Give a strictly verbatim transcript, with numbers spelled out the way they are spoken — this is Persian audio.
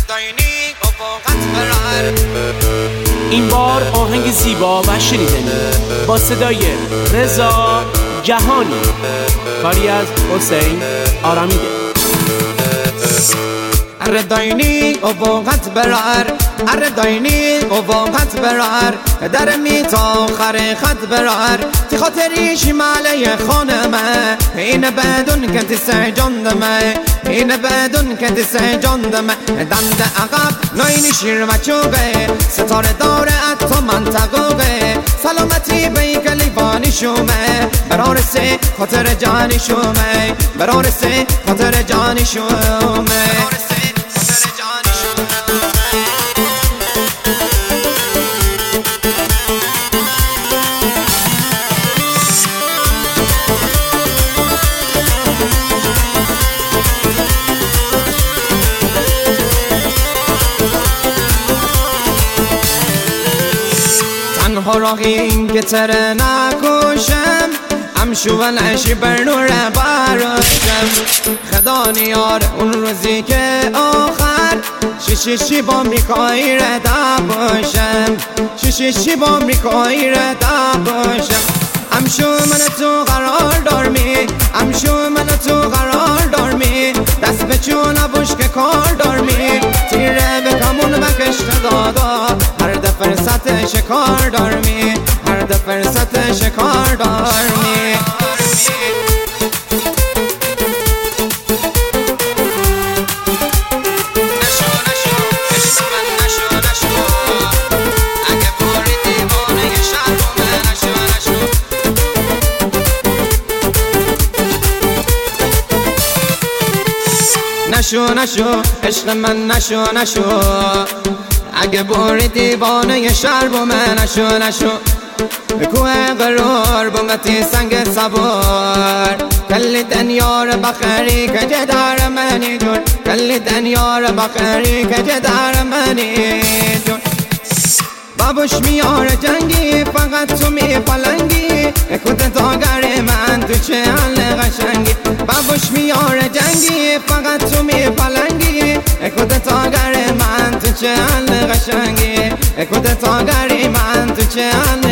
این بار آهنگ زیبا و شنیدنی با صدای رضا جهانی، کاری از حسین آرامیده. ارداینی قوقت برار ارداینی قوقت برار در می تا آخر خط برار تی خاطری شماله خانمه این بدون که تی سجاندمه این بدون که تی سجاندمه دند عقب ناینی شیر و چوبه ستاره داره اتو منطقوبه سلامتی بی کلیوانی شومه برار سه خاطر جانی شومه برار سه خاطر جانی شومه تنها راهی این که تره نکشم امشو و نشی بر نور براشم خدا نیار اون روزی که آخر شیشی با امریکایی ردا باشم شیشی با امریکایی ردا باشم امشو من تو قرار دارمی امشو من تو قرار دارمی دست به چون بوش که کار دارمی تیره به کمون بکش دادا هر ده فرصت شکار دارمی هر ده فرصت شکار دارمی نشو نشو عشق من نشو نشو اگه باری دیوانه شهر با من نشو نشو کوه قرار بومتی سنگ سوار کلی دنیار بخری که جدار منی جون کلی دنیار بخری که جدار منی جون بابوش میار جنگی فقط تو می پلنگی کت تاگر من تو چه حال قشنگی بابوش میار جنگی فقط تو می پلنگی کت تاگر من تو چه حال قشنگی کت تاگری من تو چه حال